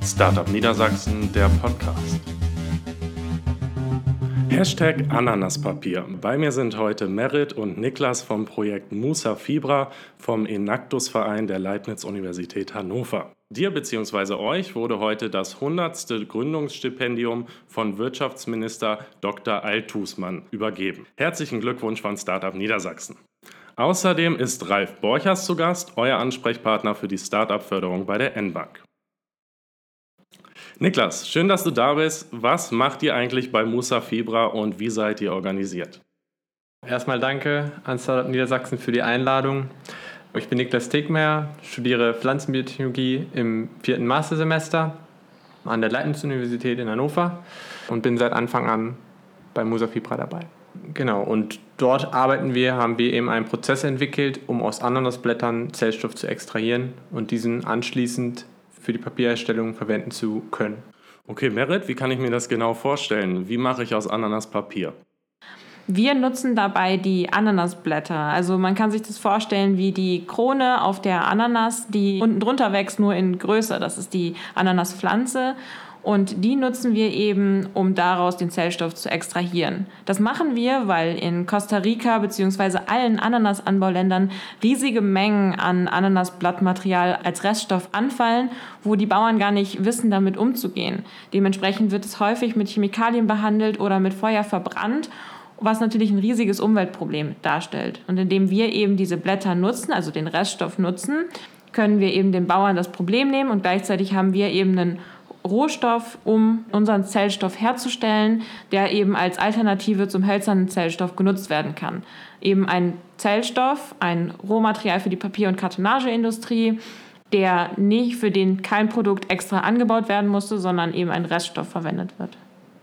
Startup Niedersachsen, der Podcast. Hashtag Ananaspapier. Bei mir sind heute Merit und Niklas vom Projekt Musa Fibra vom Enactus-Verein der Leibniz-Universität Hannover. Dir bzw. euch wurde heute das 100. Gründungsstipendium von Wirtschaftsminister Dr. Althusmann übergeben. Herzlichen Glückwunsch von Startup Niedersachsen. Außerdem ist Ralf Borchers zu Gast, euer Ansprechpartner für die Startup-Förderung bei der N-Bank. Niklas, schön, dass du da bist. Was macht ihr eigentlich bei Musa Fibra und wie seid ihr organisiert? Erstmal danke an Startup Niedersachsen für die Einladung. Ich bin Niklas Tegmeier, studiere Pflanzenbiotechnologie im 4. Mastersemester an der Leibniz-Universität in Hannover und bin seit Anfang an bei Musa Fibra dabei. Genau, und dort haben wir eben einen Prozess entwickelt, um aus Ananasblättern Zellstoff zu extrahieren und diesen anschließend für die Papierherstellung verwenden zu können. Okay, Merit, wie kann ich mir das genau vorstellen? Wie mache ich aus Ananas Papier? Wir nutzen dabei die Ananasblätter. Also man kann sich das vorstellen wie die Krone auf der Ananas, die unten drunter wächst, nur in größer. Das ist die Ananaspflanze. Und die nutzen wir eben, um daraus den Zellstoff zu extrahieren. Das machen wir, weil in Costa Rica bzw. allen Ananasanbauländern riesige Mengen an Ananasblattmaterial als Reststoff anfallen, wo die Bauern gar nicht wissen, damit umzugehen. Dementsprechend wird es häufig mit Chemikalien behandelt oder mit Feuer verbrannt, was natürlich ein riesiges Umweltproblem darstellt. Und indem wir eben diese Blätter nutzen, also den Reststoff nutzen, können wir eben den Bauern das Problem nehmen und gleichzeitig haben wir eben einen Rohstoff, um unseren Zellstoff herzustellen, der eben als Alternative zum hölzernen Zellstoff genutzt werden kann. Eben ein Zellstoff, ein Rohmaterial für die Papier- und Kartonageindustrie, für den kein Produkt extra angebaut werden musste, sondern eben ein Reststoff verwendet wird.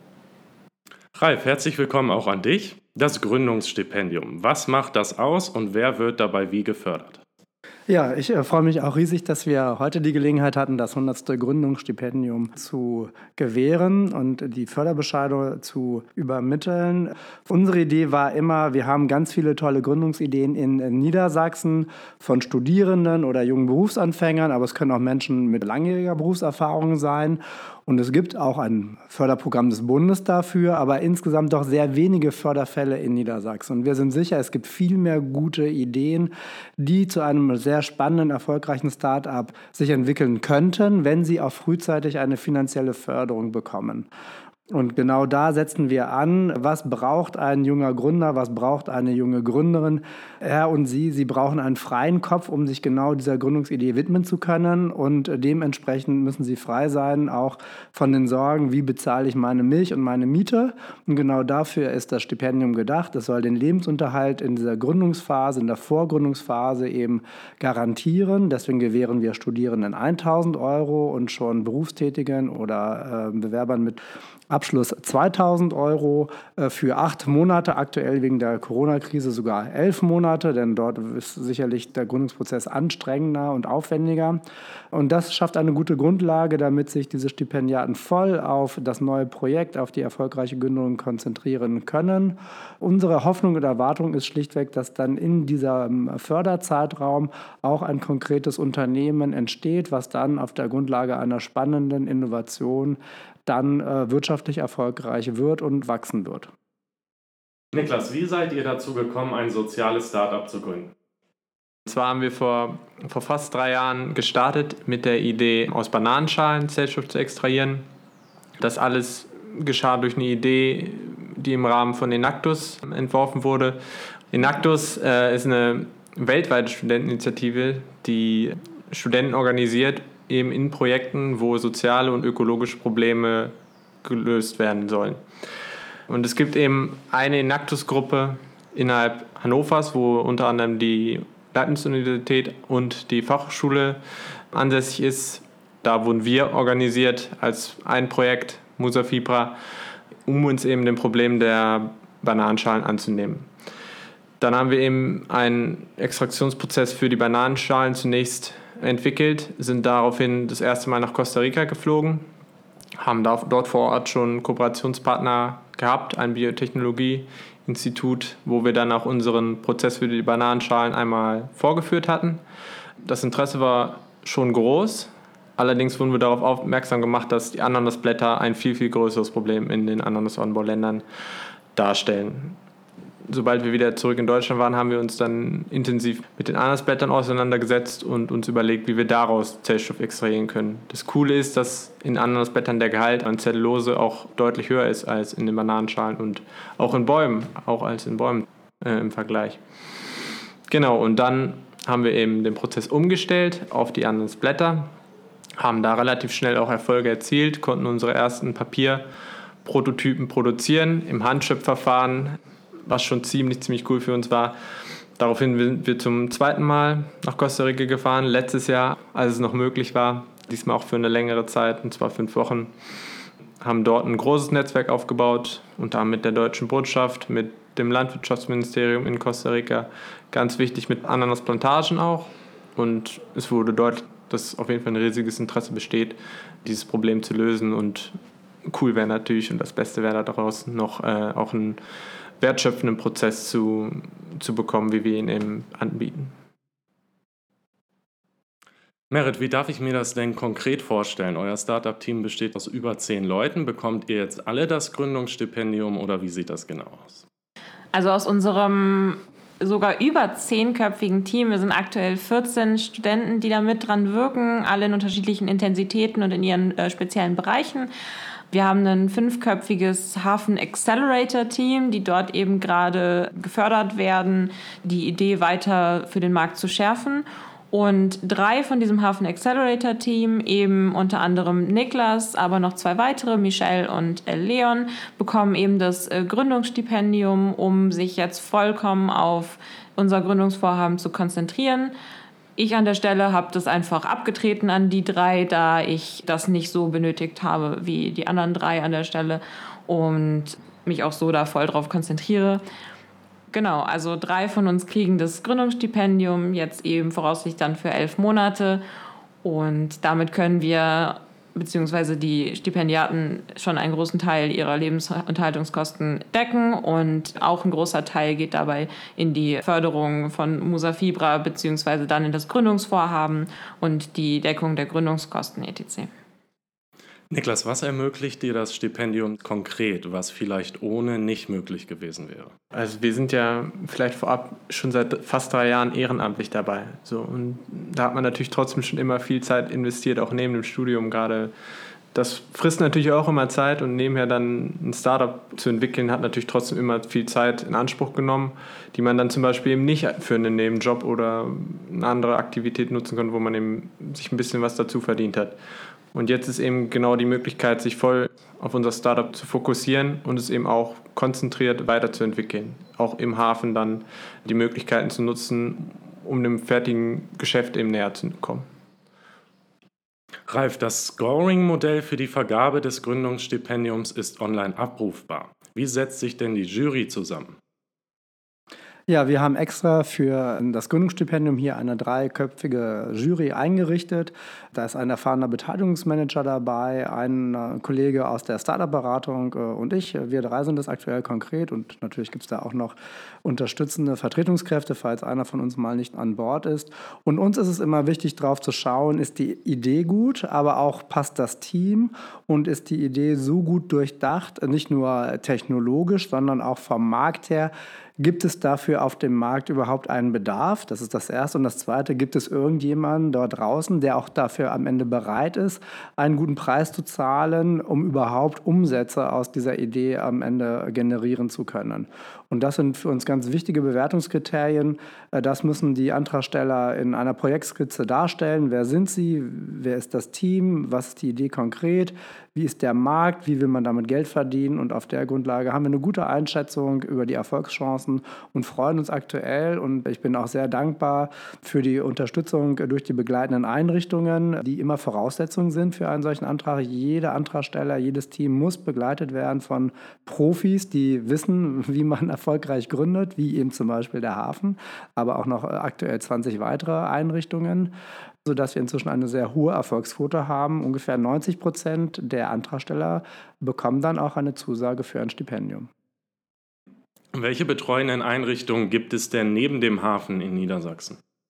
Ralf, herzlich willkommen auch an dich. Das Gründungsstipendium. Was macht das aus und wer wird dabei wie gefördert? Ja, ich freue mich auch riesig, dass wir heute die Gelegenheit hatten, das 100. Gründungsstipendium zu gewähren und die Förderbescheide zu übermitteln. Unsere Idee war immer, wir haben ganz viele tolle Gründungsideen in Niedersachsen von Studierenden oder jungen Berufsanfängern, aber es können auch Menschen mit langjähriger Berufserfahrung sein. Und es gibt auch ein Förderprogramm des Bundes dafür, aber insgesamt doch sehr wenige Förderfälle in Niedersachsen. Und wir sind sicher, es gibt viel mehr gute Ideen, die zu einem sehr spannenden, erfolgreichen Start-up sich entwickeln könnten, wenn sie auch frühzeitig eine finanzielle Förderung bekommen. Und genau da setzen wir an, was braucht ein junger Gründer, was braucht eine junge Gründerin. Er und sie brauchen einen freien Kopf, um sich genau dieser Gründungsidee widmen zu können. Und dementsprechend müssen sie frei sein, auch von den Sorgen, wie bezahle ich meine Milch und meine Miete. Und genau dafür ist das Stipendium gedacht. Es soll den Lebensunterhalt in dieser Gründungsphase, in der Vorgründungsphase eben garantieren. Deswegen gewähren wir Studierenden 1.000 € und schon Berufstätigen oder Bewerbern mit Abschluss 2.000 € für 8 Monate, aktuell wegen der Corona-Krise sogar 11 Monate, denn dort ist sicherlich der Gründungsprozess anstrengender und aufwendiger. Und das schafft eine gute Grundlage, damit sich diese Stipendiaten voll auf das neue Projekt, auf die erfolgreiche Gründung konzentrieren können. Unsere Hoffnung und Erwartung ist schlichtweg, dass dann in diesem Förderzeitraum auch ein konkretes Unternehmen entsteht, was dann auf der Grundlage einer spannenden Innovation dann wirtschaftlich erfolgreich wird und wachsen wird. Niklas, wie seid ihr dazu gekommen, ein soziales Startup zu gründen? Und zwar haben wir vor fast 3 Jahren gestartet mit der Idee, aus Bananenschalen Zellstoff zu extrahieren. Das alles geschah durch eine Idee, die im Rahmen von Enactus entworfen wurde. Enactus ist eine weltweite Studenteninitiative, die Studenten organisiert, eben in Projekten, wo soziale und ökologische Probleme gelöst werden sollen. Und es gibt eben eine Enactus-Gruppe innerhalb Hannovers, wo unter anderem die Leibniz-Universität und die Fachhochschule ansässig ist. Da wurden wir organisiert als ein Projekt, Musa Fibra, um uns eben dem Problem der Bananenschalen anzunehmen. Dann haben wir eben einen Extraktionsprozess für die Bananenschalen zunächst entwickelt, sind daraufhin das erste Mal nach Costa Rica geflogen, haben dort vor Ort schon Kooperationspartner gehabt, ein Biotechnologieinstitut, wo wir dann auch unseren Prozess für die Bananenschalen einmal vorgeführt hatten. Das Interesse war schon groß, Allerdings wurden wir darauf aufmerksam gemacht, dass die Ananasblätter ein viel, viel größeres Problem in den Ananas-Anbauländern darstellen. Sobald wir wieder zurück in Deutschland waren, haben wir uns dann intensiv mit den Ananasblättern auseinandergesetzt und uns überlegt, wie wir daraus Zellstoff extrahieren können. Das Coole ist, dass in Ananasblättern der Gehalt an Zellulose auch deutlich höher ist als in den Bananenschalen und auch in Bäumen, im Vergleich. Genau, und dann haben wir eben den Prozess umgestellt auf die Ananasblätter, haben da relativ schnell auch Erfolge erzielt, konnten unsere ersten Papierprototypen produzieren im Handschöpfverfahren, was schon ziemlich cool für uns war. Daraufhin sind wir zum zweiten Mal nach Costa Rica gefahren, letztes Jahr, als es noch möglich war, diesmal auch für eine längere Zeit, und zwar 5 Wochen. Haben dort ein großes Netzwerk aufgebaut, unter anderem mit der Deutschen Botschaft, mit dem Landwirtschaftsministerium in Costa Rica, ganz wichtig mit Ananasplantagen auch. Und es wurde deutlich, dass auf jeden Fall ein riesiges Interesse besteht, dieses Problem zu lösen. Und cool wäre natürlich, und das Beste wäre daraus noch auch einen wertschöpfenden Prozess zu bekommen, wie wir ihn eben anbieten. Merit, wie darf ich mir das denn konkret vorstellen? Euer Startup-Team besteht aus über 10 Leuten. Bekommt ihr jetzt alle das Gründungsstipendium oder wie sieht das genau aus? Also aus unserem sogar über 10-köpfigen Team, wir sind aktuell 14 Studenten, die da mit dran wirken, alle in unterschiedlichen Intensitäten und in ihren speziellen Bereichen. Wir haben ein 5-köpfiges Hafen-Accelerator-Team, die dort eben gerade gefördert werden, die Idee weiter für den Markt zu schärfen. Und 3 von diesem Hafen-Accelerator-Team, eben unter anderem Niklas, aber noch 2 weitere, Michelle und Leon, bekommen eben das Gründungsstipendium, um sich jetzt vollkommen auf unser Gründungsvorhaben zu konzentrieren. Ich an der Stelle habe das einfach abgetreten an die 3, da ich das nicht so benötigt habe wie die anderen 3 an der Stelle und mich auch so da voll drauf konzentriere. Genau, also 3 von uns kriegen das Gründungsstipendium, jetzt eben voraussichtlich dann für 11 Monate. Und damit können wir, beziehungsweise die Stipendiaten, schon einen großen Teil ihrer Lebensunterhaltungskosten decken. Und auch ein großer Teil geht dabei in die Förderung von Musafibra, beziehungsweise dann in das Gründungsvorhaben und die Deckung der Gründungskosten etc. Niklas, was ermöglicht dir das Stipendium konkret, was vielleicht ohne nicht möglich gewesen wäre? Also wir sind ja vielleicht vorab schon seit fast 3 Jahren ehrenamtlich dabei. So, und da hat man natürlich trotzdem schon immer viel Zeit investiert, auch neben dem Studium gerade. Das frisst natürlich auch immer Zeit und nebenher dann ein Startup zu entwickeln, hat natürlich trotzdem immer viel Zeit in Anspruch genommen, die man dann zum Beispiel eben nicht für einen Nebenjob oder eine andere Aktivität nutzen kann, wo man eben sich ein bisschen was dazu verdient hat. Und jetzt ist eben genau die Möglichkeit, sich voll auf unser Startup zu fokussieren und es eben auch konzentriert weiterzuentwickeln. Auch im Hafen dann die Möglichkeiten zu nutzen, um dem fertigen Geschäft eben näher zu kommen. Ralf, das Scoring-Modell für die Vergabe des Gründungsstipendiums ist online abrufbar. Wie setzt sich denn die Jury zusammen? Ja, wir haben extra für das Gründungsstipendium hier eine 3-köpfige Jury eingerichtet. Da ist ein erfahrener Beteiligungsmanager dabei, ein Kollege aus der Startup-Beratung und ich. Wir 3 sind das aktuell konkret und natürlich gibt es da auch noch unterstützende Vertretungskräfte, falls einer von uns mal nicht an Bord ist. Und uns ist es immer wichtig, drauf zu schauen, ist die Idee gut, aber auch passt das Team und ist die Idee so gut durchdacht, nicht nur technologisch, sondern auch vom Markt her. Gibt es dafür auf dem Markt überhaupt einen Bedarf? Das ist das Erste. Und das Zweite, gibt es irgendjemanden dort draußen, der auch dafür am Ende bereit ist, einen guten Preis zu zahlen, um überhaupt Umsätze aus dieser Idee am Ende generieren zu können? Und das sind für uns ganz wichtige Bewertungskriterien. Das müssen die Antragsteller in einer Projektskizze darstellen. Wer sind sie? Wer ist das Team? Was ist die Idee konkret? Wie ist der Markt? Wie will man damit Geld verdienen? Und auf der Grundlage haben wir eine gute Einschätzung über die Erfolgschancen und freuen uns aktuell. Und ich bin auch sehr dankbar für die Unterstützung durch die begleitenden Einrichtungen, die immer Voraussetzungen sind für einen solchen Antrag. Jeder Antragsteller, jedes Team muss begleitet werden von Profis, die wissen, wie man erfolgreich gründet, wie eben zum Beispiel der Hafen, aber auch noch aktuell 20 weitere Einrichtungen, sodass wir inzwischen eine sehr hohe Erfolgsquote haben. Ungefähr 90% der Antragsteller bekommen dann auch eine Zusage für ein Stipendium. Welche betreuenden Einrichtungen gibt es denn neben dem Hafen in Niedersachsen?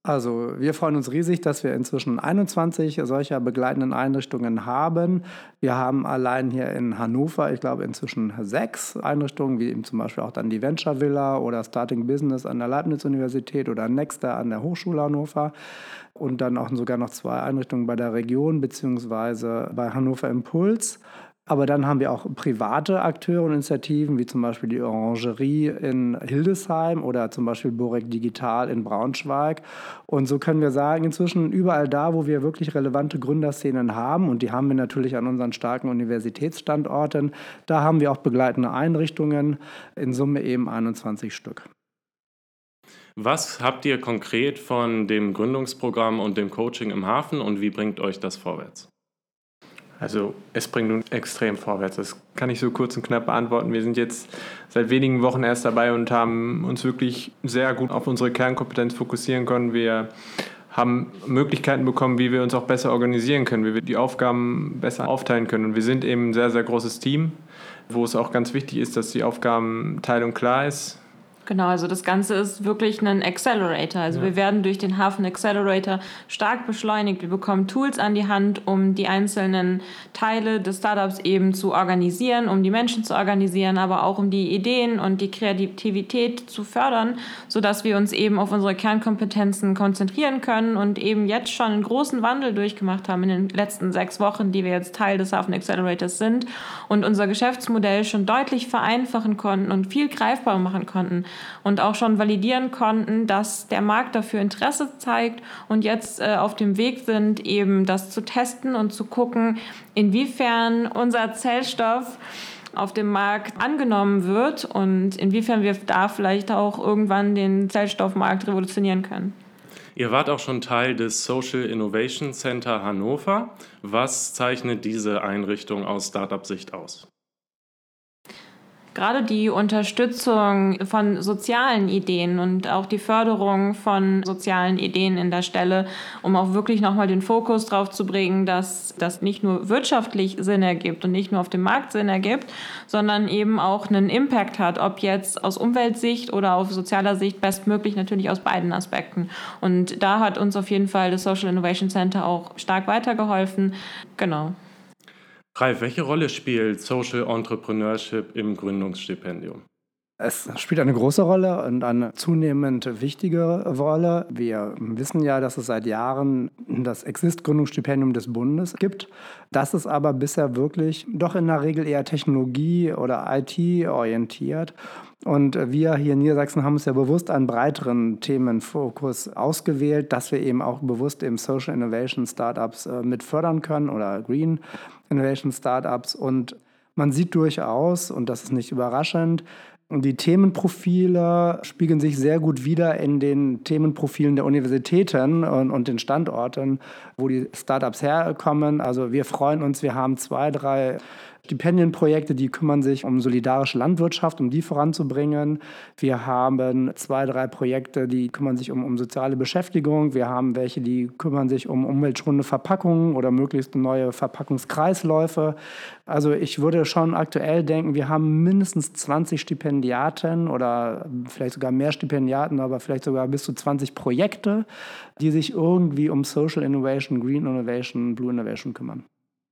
Also wir freuen uns riesig, dass wir inzwischen 21 solcher begleitenden Einrichtungen haben. Wir haben allein hier in Hannover, ich glaube inzwischen 6 Einrichtungen, wie eben zum Beispiel auch dann die Venture Villa oder Starting Business an der Leibniz-Universität oder Nexter an der Hochschule Hannover. Und dann auch sogar noch 2 Einrichtungen bei der Region beziehungsweise bei Hannover Impuls. Aber dann haben wir auch private Akteure und Initiativen, wie zum Beispiel die Orangerie in Hildesheim oder zum Beispiel Borek Digital in Braunschweig. Und so können wir sagen, inzwischen überall da, wo wir wirklich relevante Gründerszenen haben, und die haben wir natürlich an unseren starken Universitätsstandorten, da haben wir auch begleitende Einrichtungen, in Summe eben 21 Stück. Was habt ihr konkret von dem Gründungsprogramm und dem Coaching im Hafen und wie bringt euch das vorwärts? Also es bringt nun extrem vorwärts. Das kann ich so kurz und knapp beantworten. Wir sind jetzt seit wenigen Wochen erst dabei und haben uns wirklich sehr gut auf unsere Kernkompetenz fokussieren können. Wir haben Möglichkeiten bekommen, wie wir uns auch besser organisieren können, wie wir die Aufgaben besser aufteilen können. Und wir sind eben ein sehr, sehr großes Team, wo es auch ganz wichtig ist, dass die Aufgabenteilung klar ist. Genau, also das Ganze ist wirklich ein Accelerator. Also wir werden durch den Hafen Accelerator stark beschleunigt. Wir bekommen Tools an die Hand, um die einzelnen Teile des Startups eben zu organisieren, um die Menschen zu organisieren, aber auch um die Ideen und die Kreativität zu fördern, sodass wir uns eben auf unsere Kernkompetenzen konzentrieren können und eben jetzt schon einen großen Wandel durchgemacht haben in den letzten 6 Wochen, die wir jetzt Teil des Hafen Accelerators sind und unser Geschäftsmodell schon deutlich vereinfachen konnten und viel greifbarer machen konnten. Und auch schon validieren konnten, dass der Markt dafür Interesse zeigt und jetzt auf dem Weg sind, eben das zu testen und zu gucken, inwiefern unser Zellstoff auf dem Markt angenommen wird und inwiefern wir da vielleicht auch irgendwann den Zellstoffmarkt revolutionieren können. Ihr wart auch schon Teil des Social Innovation Center Hannover. Was zeichnet diese Einrichtung aus Startup-Sicht aus? Gerade die Unterstützung von sozialen Ideen und auch die Förderung von sozialen Ideen in der Stelle, um auch wirklich nochmal den Fokus drauf zu bringen, dass das nicht nur wirtschaftlich Sinn ergibt und nicht nur auf dem Markt Sinn ergibt, sondern eben auch einen Impact hat, ob jetzt aus Umweltsicht oder auf sozialer Sicht, bestmöglich natürlich aus beiden Aspekten. Und da hat uns auf jeden Fall das Social Innovation Center auch stark weitergeholfen. Genau. Ralf, welche Rolle spielt Social Entrepreneurship im Gründungsstipendium? Es spielt eine große Rolle und eine zunehmend wichtige Rolle. Wir wissen ja, dass es seit Jahren das Exist-Gründungsstipendium des Bundes gibt. Das ist aber bisher wirklich doch in der Regel eher Technologie- oder IT-orientiert. Und wir hier in Niedersachsen haben uns ja bewusst einen breiteren Themenfokus ausgewählt, dass wir eben auch bewusst eben Social Innovation Startups mit fördern können oder Green Innovation Startups. Und man sieht durchaus, und das ist nicht überraschend, die Themenprofile spiegeln sich sehr gut wider in den Themenprofilen der Universitäten und den Standorten, wo die Startups herkommen. Also wir freuen uns, wir haben 2, 3 Stipendienprojekte, die kümmern sich um solidarische Landwirtschaft, um die voranzubringen. Wir haben 2, 3 Projekte, die kümmern sich um soziale Beschäftigung. Wir haben welche, die kümmern sich um umweltschonende Verpackungen oder möglichst neue Verpackungskreisläufe. Also ich würde schon aktuell denken, wir haben mindestens 20 Stipendiaten oder vielleicht sogar mehr Stipendiaten, aber vielleicht sogar bis zu 20 Projekte, die sich irgendwie um Social Innovation, Green Innovation, Blue Innovation kümmern.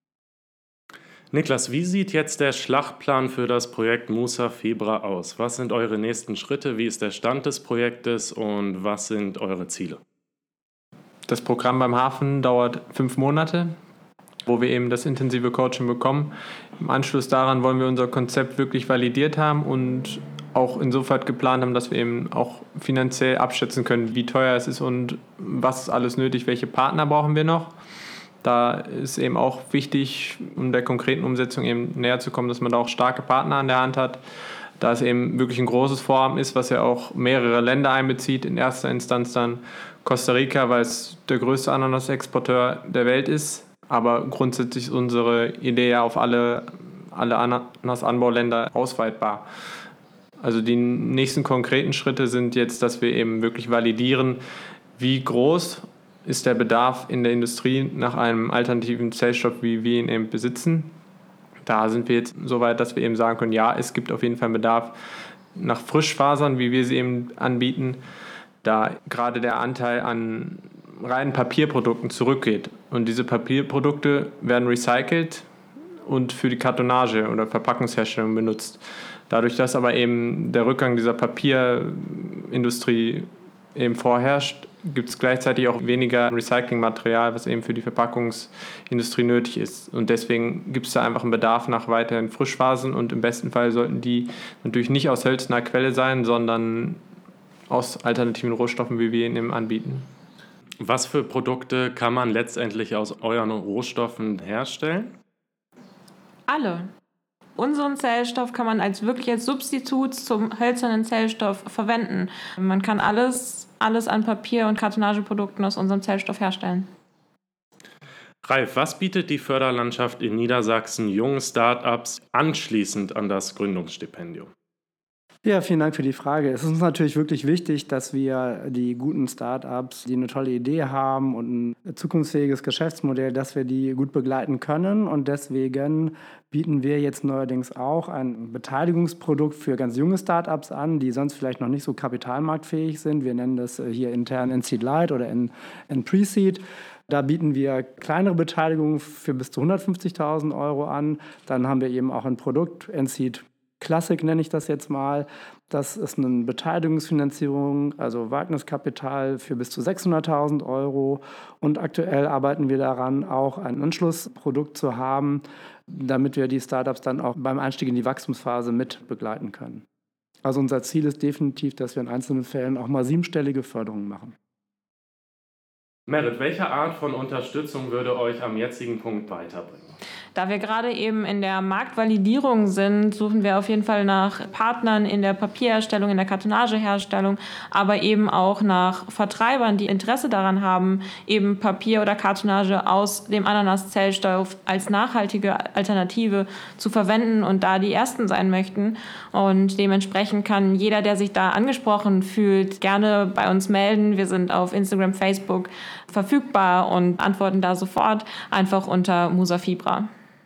Niklas, wie sieht jetzt der Schlachtplan für das Projekt Musa Fibra aus? Was sind eure nächsten Schritte? Wie ist der Stand des Projektes und was sind eure Ziele? Das Programm beim Hafen dauert 5 Monate, wo wir eben das intensive Coaching bekommen. Im Anschluss daran wollen wir unser Konzept wirklich validiert haben und auch insofern geplant haben, dass wir eben auch finanziell abschätzen können, wie teuer es ist und was ist alles nötig, welche Partner brauchen wir noch. Da ist eben auch wichtig, um der konkreten Umsetzung eben näher zu kommen, dass man da auch starke Partner an der Hand hat, da es eben wirklich ein großes Vorhaben ist, was ja auch mehrere Länder einbezieht, in erster Instanz dann Costa Rica, weil es der größte Ananas-Exporteur der Welt ist, aber grundsätzlich ist unsere Idee ja auf alle Ananas-Anbauländer ausweitbar. Also die nächsten konkreten Schritte sind jetzt, dass wir eben wirklich validieren, wie groß ist der Bedarf in der Industrie nach einem alternativen Zellstoff, wie wir ihn eben besitzen. Da sind wir jetzt so weit, dass wir eben sagen können, ja, es gibt auf jeden Fall einen Bedarf nach Frischfasern, wie wir sie eben anbieten. da gerade der Anteil an reinen Papierprodukten zurückgeht. Und diese Papierprodukte werden recycelt und für die Kartonage oder Verpackungsherstellung benutzt. Dadurch, dass aber eben der Rückgang dieser Papierindustrie eben vorherrscht, gibt es gleichzeitig auch weniger Recyclingmaterial, was eben für die Verpackungsindustrie nötig ist. Und deswegen gibt es da einfach einen Bedarf nach weiteren Frischfasern und im besten Fall sollten die natürlich nicht aus hölzerner Quelle sein, sondern aus alternativen Rohstoffen, wie wir ihn eben anbieten. Was für Produkte kann man letztendlich aus euren Rohstoffen herstellen? Alle. Unseren Zellstoff kann man wirklich als Substitut zum hölzernen Zellstoff verwenden. Man kann alles an Papier- und Kartonageprodukten aus unserem Zellstoff herstellen. Ralf, was bietet die Förderlandschaft in Niedersachsen jungen Start-ups anschließend an das Gründungsstipendium? Ja, vielen Dank für die Frage. Es ist uns natürlich wirklich wichtig, dass wir die guten Start-ups, die eine tolle Idee haben und ein zukunftsfähiges Geschäftsmodell, dass wir die gut begleiten können. Und deswegen bieten wir jetzt neuerdings auch ein Beteiligungsprodukt für ganz junge Start-ups an, die sonst vielleicht noch nicht so kapitalmarktfähig sind. Wir nennen das hier intern N-Seed Light oder N-Pre-Seed. Da bieten wir kleinere Beteiligungen für bis zu 150.000 € an. Dann haben wir eben auch ein Produkt, N-Seed Classic nenne ich das jetzt mal. Das ist eine Beteiligungsfinanzierung, also Wagniskapital für bis zu 600.000 €. Und aktuell arbeiten wir daran, auch ein Anschlussprodukt zu haben, damit wir die Startups dann auch beim Einstieg in die Wachstumsphase mit begleiten können. Also unser Ziel ist definitiv, dass wir in einzelnen Fällen auch mal 7-stellige Förderungen machen. Merit, welche Art von Unterstützung würde euch am jetzigen Punkt weiterbringen? Da wir gerade eben in der Marktvalidierung sind, suchen wir auf jeden Fall nach Partnern in der Papierherstellung, in der Kartonageherstellung, aber eben auch nach Vertreibern, die Interesse daran haben, eben Papier oder Kartonage aus dem Ananaszellstoff als nachhaltige Alternative zu verwenden und da die Ersten sein möchten. Und dementsprechend kann jeder, der sich da angesprochen fühlt, gerne bei uns melden. Wir sind auf Instagram, Facebook verfügbar und antworten da sofort einfach unter Musafibra.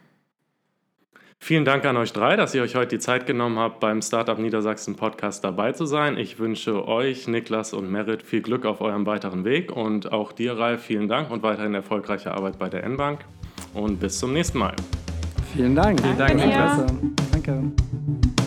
Vielen Dank an euch drei, dass ihr euch heute die Zeit genommen habt, beim Startup Niedersachsen Podcast dabei zu sein. Ich wünsche euch, Niklas und Merit, viel Glück auf eurem weiteren Weg und auch dir, Ralf, vielen Dank und weiterhin erfolgreiche Arbeit bei der N-Bank und bis zum nächsten Mal. Vielen Dank. Danke dir. Danke.